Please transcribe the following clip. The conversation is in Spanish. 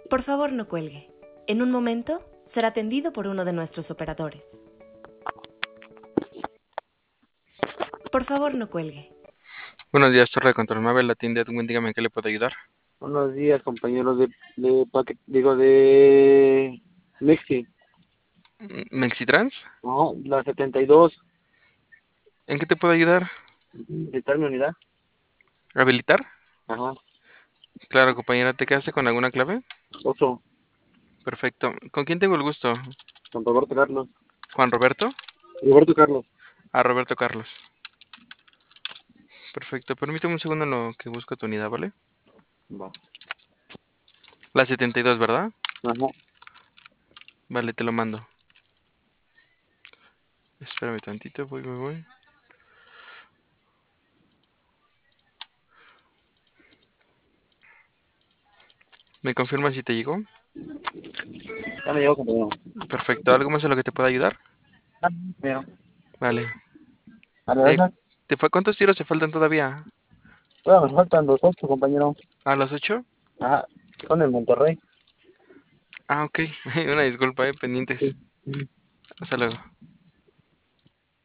Por favor, no cuelgue. En un momento será atendido por uno de nuestros operadores. Por favor, no cuelgue. Buenos días, Torre de Control Mabel, la tienda Edwin, dígame en qué le puedo ayudar. Buenos días, compañeros de Mexi. ¿Mexitrans? No, la 72, ¿En qué te puedo ayudar? visitar mi unidad. ¿Habilitar? Ajá, Claro, compañera, ¿te quedaste con alguna clave? 8, Perfecto. ¿Con quién tengo el gusto? con Roberto Carlos. ¿Juan Roberto? Roberto Carlos. Ah, Roberto Carlos. Perfecto, permíteme un segundo en lo que busco tu unidad, ¿vale? Va. La 72, ¿verdad? Ajá. Vale, te lo mando. Espérame tantito, voy. ¿Me confirmas si te llegó? Ya me llegó, compañero. Perfecto, ¿algo más en lo que te pueda ayudar? Mira. Vale. A ver, Eh, esa. ¿Cuántos tiros te faltan todavía? Bueno, me faltan los 8, compañero. ¿A los 8? Ajá, son en Monterrey. Ah, ok. Una disculpa, pendientes. Sí. Hasta luego.